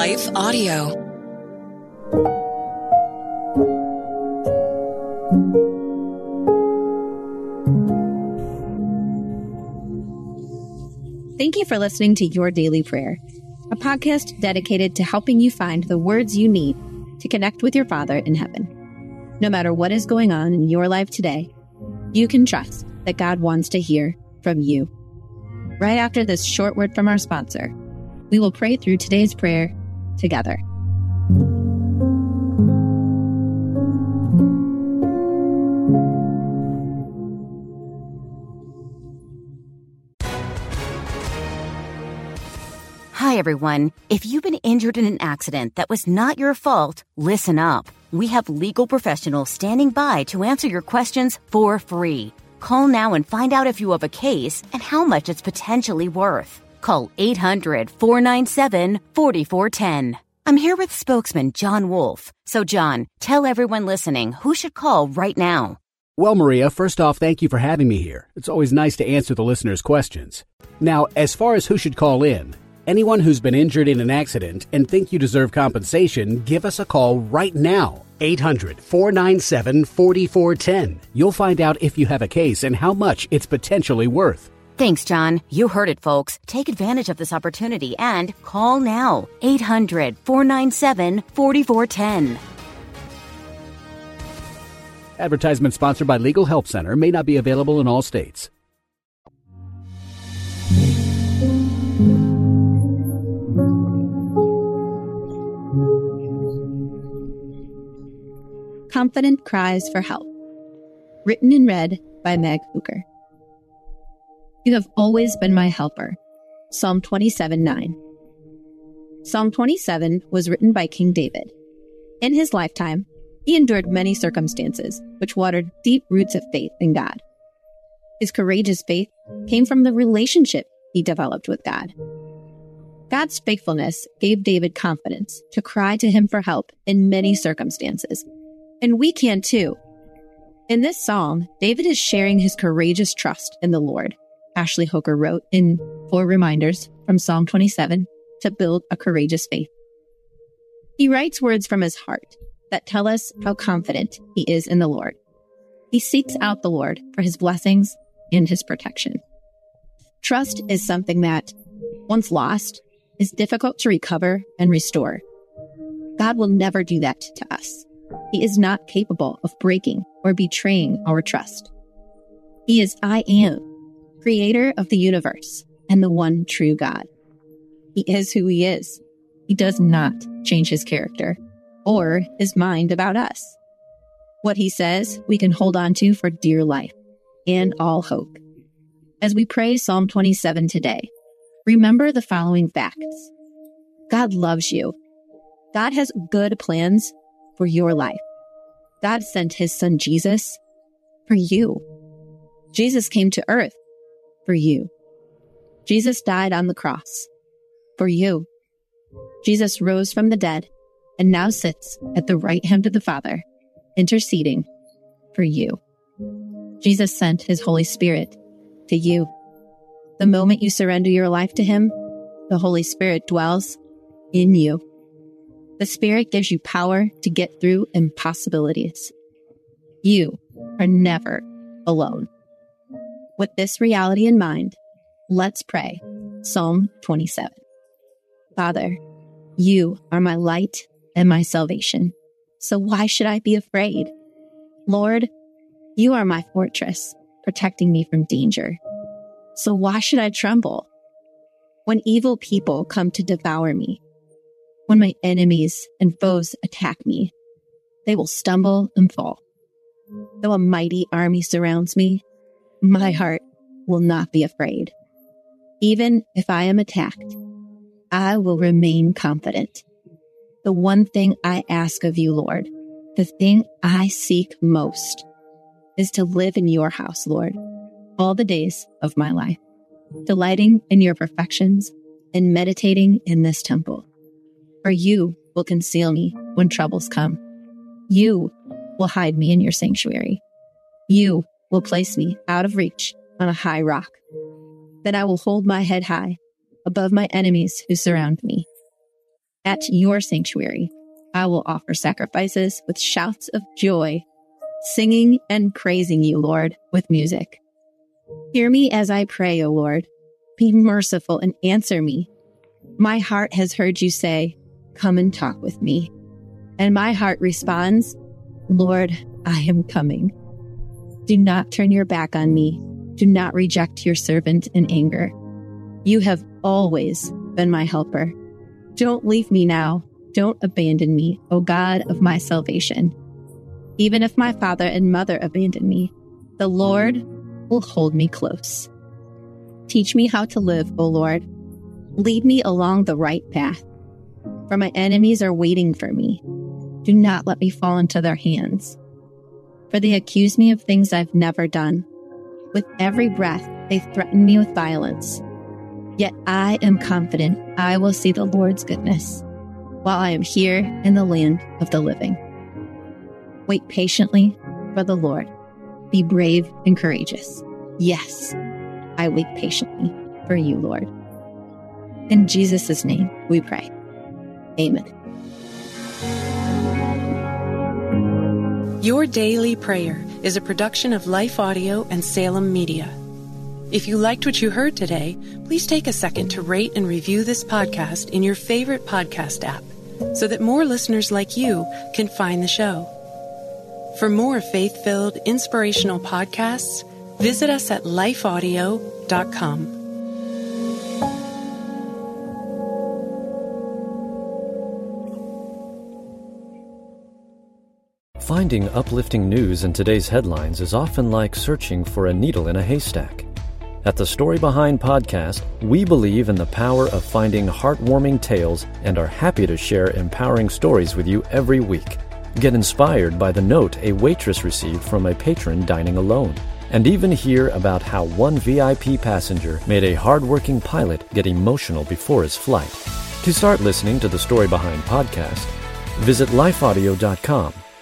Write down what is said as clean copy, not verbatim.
Life Audio. Thank you for listening to Your Daily Prayer, a podcast dedicated to helping you find the words you need to connect with your Father in heaven. No matter what is going on in your life today, you can trust that God wants to hear from you. Right after this short word from our sponsor, we will pray through today's prayer together. Hi, everyone. If you've been injured in an accident that was not your fault, listen up. We have legal professionals standing by to answer your questions for free. Call now and find out if you have a case and how much it's potentially worth. Call 800-497-4410. I'm here with spokesman John Wolf. So, John, tell everyone listening who should call right now. Well, Maria, first off, thank you for having me here. It's always nice to answer the listeners' questions. Now, as far as who should call in, anyone who's been injured in an accident and think you deserve compensation, give us a call right now. 800-497-4410. You'll find out if you have a case and how much it's potentially worth. Thanks, John. You heard it, folks. Take advantage of this opportunity and call now. 800-497-4410. Advertisement sponsored by Legal Help Center. May not be available in all states. Confident Cries for Help. Written and read by Meg Hooker. You have always been my helper. Psalm 27:9. Psalm 27 was written by King David. In his lifetime, he endured many circumstances which watered deep roots of faith in God. His courageous faith came from the relationship he developed with God. God's faithfulness gave David confidence to cry to him for help in many circumstances. And we can too. In this psalm, David is sharing his courageous trust in the Lord. Ashley Hooker wrote in 4 reminders from Psalm 27 to build a courageous faith. He writes words from his heart that tell us how confident he is in the Lord. He seeks out the Lord for his blessings and his protection. Trust is something that, once lost, is difficult to recover and restore. God will never do that to us. He is not capable of breaking or betraying our trust. He is I Am, creator of the universe and the one true God. He is who he is. He does not change his character or his mind about us. What he says, we can hold on to for dear life and all hope. As we pray Psalm 27 today, remember the following facts. God loves you. God has good plans for your life. God sent his son Jesus for you. Jesus came to earth for you. Jesus died on the cross for you. Jesus rose from the dead and now sits at the right hand of the Father, interceding for you. Jesus sent his Holy Spirit to you. The moment you surrender your life to him, the Holy Spirit dwells in you. The Spirit gives you power to get through impossibilities. You are never alone. With this reality in mind, let's pray Psalm 27. Father, you are my light and my salvation, so why should I be afraid? Lord, you are my fortress, protecting me from danger, so why should I tremble? When evil people come to devour me, when my enemies and foes attack me, they will stumble and fall. Though a mighty army surrounds me, my heart will not be afraid. Even if I am attacked, I will remain confident. The one thing I ask of you, Lord, the thing I seek most, is to live in your house, Lord, all the days of my life, delighting in your perfections and meditating in this temple. For you will conceal me when troubles come. You will hide me in your sanctuary. You will place me out of reach on a high rock. Then I will hold my head high above my enemies who surround me. At your sanctuary, I will offer sacrifices with shouts of joy, singing and praising you, Lord, with music. Hear me as I pray, O Lord. Be merciful and answer me. My heart has heard you say, "Come and talk with me." And my heart responds, "Lord, I am coming." Do not turn your back on me. Do not reject your servant in anger. You have always been my helper. Don't leave me now. Don't abandon me, O God of my salvation. Even if my father and mother abandon me, the Lord will hold me close. Teach me how to live, O Lord. Lead me along the right path, for my enemies are waiting for me. Do not let me fall into their hands, for they accuse me of things I've never done. With every breath, they threaten me with violence. Yet I am confident I will see the Lord's goodness while I am here in the land of the living. Wait patiently for the Lord. Be brave and courageous. Yes, I wait patiently for you, Lord. In Jesus' name we pray. Amen. Your Daily Prayer is a production of Life Audio and Salem Media. If you liked what you heard today, please take a second to rate and review this podcast in your favorite podcast app so that more listeners like you can find the show. For more faith-filled, inspirational podcasts, visit us at lifeaudio.com. Finding uplifting news in today's headlines is often like searching for a needle in a haystack. At the Story Behind podcast, we believe in the power of finding heartwarming tales and are happy to share empowering stories with you every week. Get inspired by the note a waitress received from a patron dining alone, and even hear about how one VIP passenger made a hardworking pilot get emotional before his flight. To start listening to the Story Behind podcast, visit lifeaudio.com